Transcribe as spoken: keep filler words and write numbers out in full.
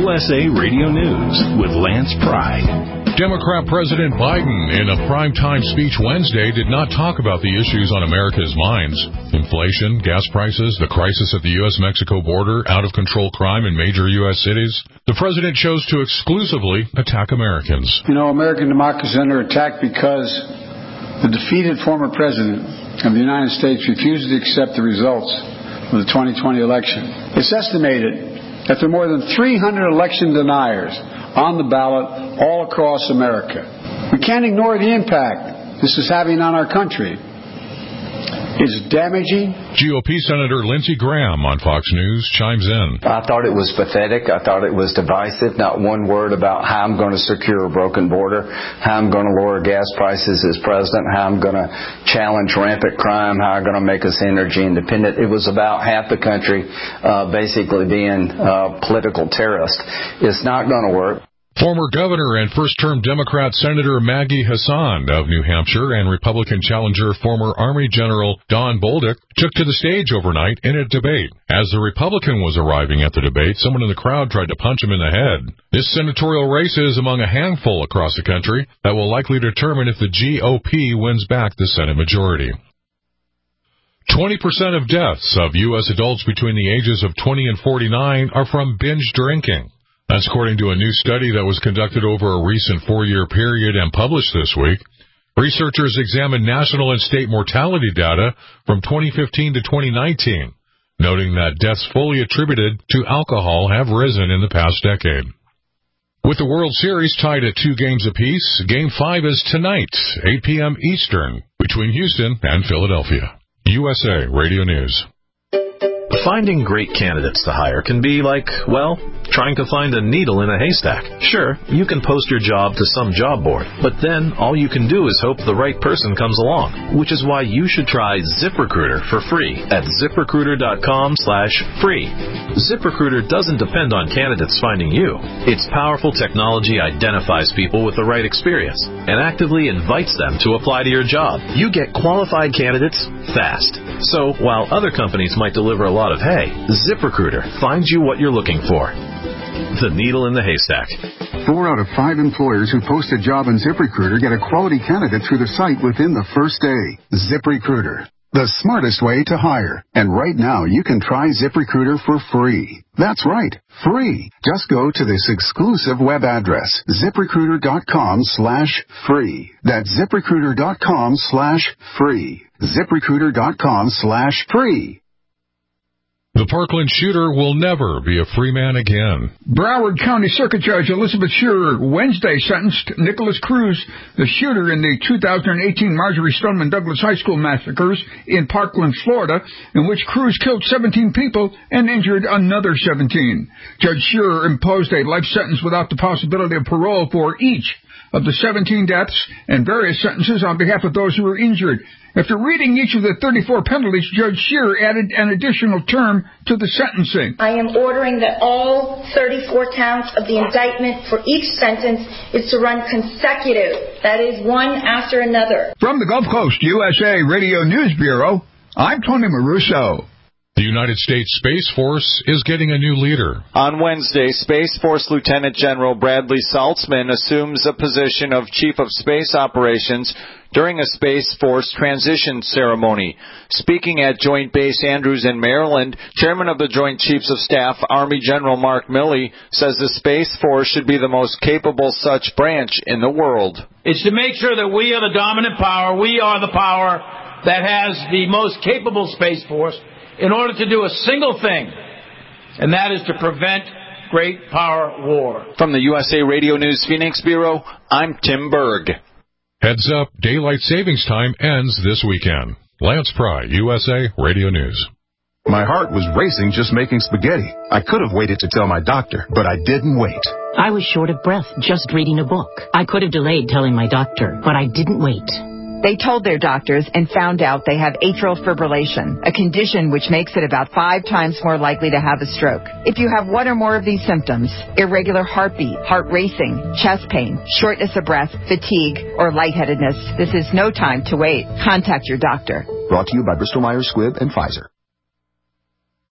U S A Radio News with Lance Pry. Democrat President Biden, in a primetime speech Wednesday, did not talk about the issues on America's minds. Inflation, gas prices, the crisis at the U S Mexico border, out-of-control crime in major U S cities. The president chose to exclusively attack Americans. You know, American democracy is under attack because the defeated former president of the United States refuses to accept the results of the twenty twenty election. It's estimated that there are more than three hundred election deniers on the ballot all across America. We can't ignore the impact this is having on our country. It's damaging. G O P Senator Lindsey Graham on Fox News chimes in. I thought it was pathetic. I thought it was divisive. Not one word about how I'm going to secure a broken border, how I'm going to lower gas prices as president, how I'm going to challenge rampant crime, how I'm going to make us energy independent. It was about half the country uh, basically being uh, political terrorists. It's not going to work. Former governor and first-term Democrat Senator Maggie Hassan of New Hampshire and Republican challenger former Army General Don Bolduc took to the stage overnight in a debate. As the Republican was arriving at the debate, someone in the crowd tried to punch him in the head. This senatorial race is among a handful across the country that will likely determine if the G O P wins back the Senate majority. twenty percent of deaths of U S adults between the ages of twenty and forty-nine are from binge drinking. That's according to a new study that was conducted over a recent four-year period and published this week. Researchers examined national and state mortality data from twenty fifteen to twenty nineteen, noting that deaths fully attributed to alcohol have risen in the past decade. With the World Series tied at two games apiece, Game five is tonight, eight p.m. Eastern, between Houston and Philadelphia. U S A Radio News. Finding great candidates to hire can be like, well, trying to find a needle in a haystack. Sure, you can post your job to some job board, but then all you can do is hope the right person comes along, which is why you should try ZipRecruiter for free at ZipRecruiter.com slash free. ZipRecruiter doesn't depend on candidates finding you. Its powerful technology identifies people with the right experience and actively invites them to apply to your job. You get qualified candidates fast. So while other companies might deliver a lot of hay, ZipRecruiter finds you what you're looking for. The needle in the haystack. Four out of five employers who post a job on ZipRecruiter get a quality candidate through the site within the first day. ZipRecruiter, the smartest way to hire. And right now, you can try ZipRecruiter for free. That's right, free. Just go to this exclusive web address, ZipRecruiter.com slash free. That's ZipRecruiter.com slash free. ZipRecruiter.com slash free. The Parkland shooter will never be a free man again. Broward County Circuit Judge Elizabeth Shearer Wednesday sentenced Nicholas Cruz, the shooter in the two thousand eighteen Marjory Stoneman Douglas High School massacres in Parkland, Florida, in which Cruz killed seventeen people and injured another seventeen. Judge Shearer imposed a life sentence without the possibility of parole for each of the seventeen deaths and various sentences on behalf of those who were injured. After reading each of the thirty-four penalties, Judge Shearer added an additional term to the sentencing. I am ordering that all thirty-four counts of the indictment for each sentence is to run consecutive, that is, one after another. From the Gulf Coast U S A Radio News Bureau, I'm Tony Maruso. The United States Space Force is getting a new leader. On Wednesday, Space Force Lieutenant General Bradley Saltzman assumes the position of Chief of Space Operations during a Space Force transition ceremony. Speaking at Joint Base Andrews in Maryland, Chairman of the Joint Chiefs of Staff, Army General Mark Milley, says the Space Force should be the most capable such branch in the world. It's to make sure that we are the dominant power. We are the power that has the most capable Space Force in order to do a single thing, and that is to prevent great power war. From the U S A Radio News Phoenix Bureau, I'm Tim Berg. Heads up, daylight savings time ends this weekend. Lance Pry, U S A Radio News. My heart was racing just making spaghetti. I could have waited to tell my doctor, but I didn't wait. I was short of breath just reading a book. I could have delayed telling my doctor, but I didn't wait. They told their doctors and found out they have atrial fibrillation, a condition which makes it about five times more likely to have a stroke. If you have one or more of these symptoms, irregular heartbeat, heart racing, chest pain, shortness of breath, fatigue, or lightheadedness, this is no time to wait. Contact your doctor. Brought to you by Bristol Myers Squibb and Pfizer.